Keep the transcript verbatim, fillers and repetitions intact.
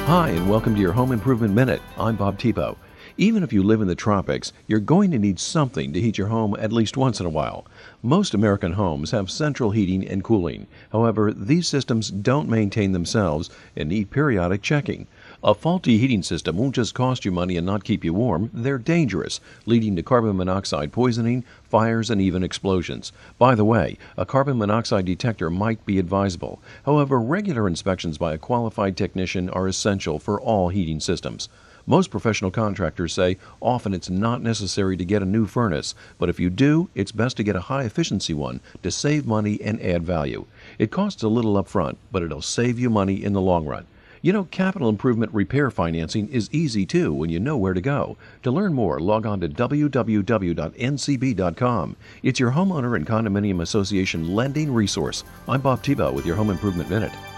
Hi, and welcome to your Home Improvement Minute. I'm Bob Tebow. Even if you live in the tropics, you're going to need something to heat your home at least once in a while. Most American homes have central heating and cooling. However, these systems don't maintain themselves and need periodic checking. A faulty heating system won't just cost you money and not keep you warm, they're dangerous, leading to carbon monoxide poisoning, fires, and even explosions. By the way, a carbon monoxide detector might be advisable. However, regular inspections by a qualified technician are essential for all heating systems. Most professional contractors say often it's not necessary to get a new furnace, but if you do, it's best to get a high-efficiency one to save money and add value. It costs a little up front, but it'll save you money in the long run. You know, capital improvement repair financing is easy too when you know where to go. To learn more, log on to w w w dot n c b dot com. It's your homeowner and condominium association lending resource. I'm Bob Tebow with your Home Improvement Minute.